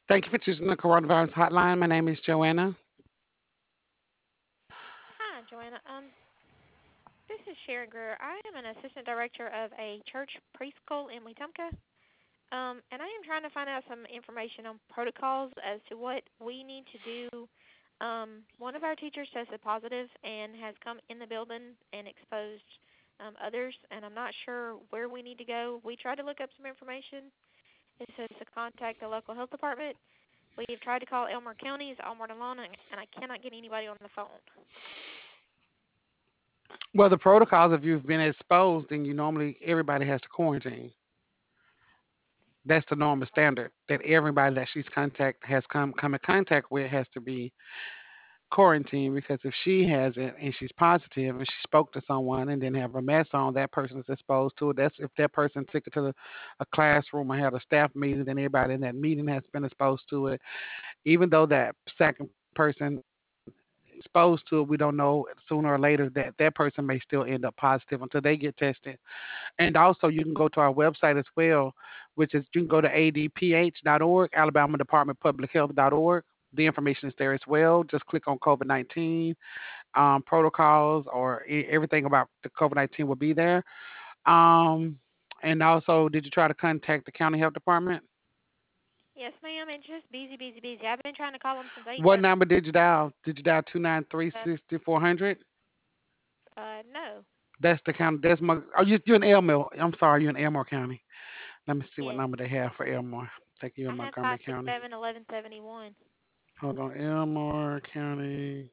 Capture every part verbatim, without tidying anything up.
Thank you for choosing the coronavirus hotline. My name is Joanna. Hi, Joanna. Um, this is Sharon Greer. I am an assistant director of a church preschool in Wetumpka. Um, and I am trying to find out some information on protocols as to what we need to do. Um, one of our teachers tested positive and has come in the building and exposed um, others, and I'm not sure where we need to go. We tried to look up some information. It says to contact the local health department. We've tried to call Elmore County, it's all more alone, and and I cannot get anybody on the phone. Well, the protocols, if you've been exposed, then you normally, everybody has to quarantine. That's the normal standard that everybody that she's contact has come come in contact with has to be quarantined because if she has it and she's positive and she spoke to someone and didn't have a mask on, that person is exposed to it. That's if that person took it to the, a classroom or had a staff meeting, then everybody in that meeting has been exposed to it. Even though that second person exposed to it, we don't know sooner or later that that person may still end up positive until they get tested. And also, you can go to our website as well, which is you can go to a d p h dot org, Alabama Department of Public Health dot org. The information is there as well. Just click on COVID nineteen um, protocols or e- everything about the COVID nineteen will be there. Um, and also, did you try to contact the county health department? Yes, ma'am. It's just busy, busy, busy. I've been trying to call them since eight What thirty. number did you dial? Did you dial two nine three Uh, sixty four hundred? uh, no. That's the county. That's my. Oh, you, you're in Elmore. I'm sorry, you're in Elmore County. Let me see what Yes. number they have for Elmore. Take you in I have Montgomery five six County. seven eleven seventy one. Hold on, Elmore County.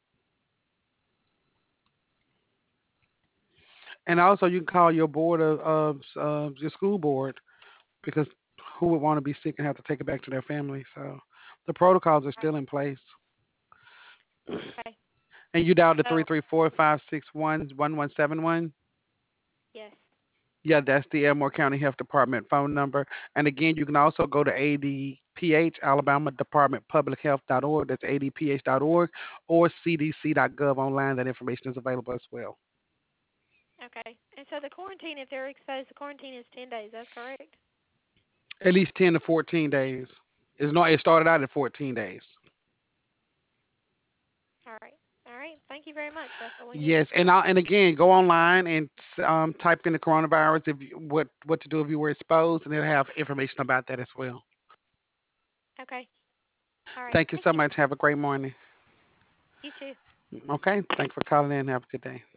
And also, you can call your board of, of uh, your school board because who would want to be sick and have to take it back to their family? So the protocols are Right. still in place. Okay. And you dialed the So three three four five six one one one seven one. yes. Yeah, that's the Elmore County Health Department phone number. And again, you can also go to A D P H, Alabama Department Public Health dot org. That's A D P H dot org or C D C dot gov online. That information is available as well. Okay. And so the quarantine, if they're exposed, the quarantine is ten days. That's correct. At least ten to fourteen days. It's not. It started out at fourteen days. All right. All right. Thank you very much. That's what we needed. Yes, and I, and again, go online and um, type in the coronavirus if you, what what to do if you were exposed, and it'll have information about that as well. Okay. All right. Thank you Thank so you. much. Have a great morning. You too. Okay, thanks for calling in. Have a good day.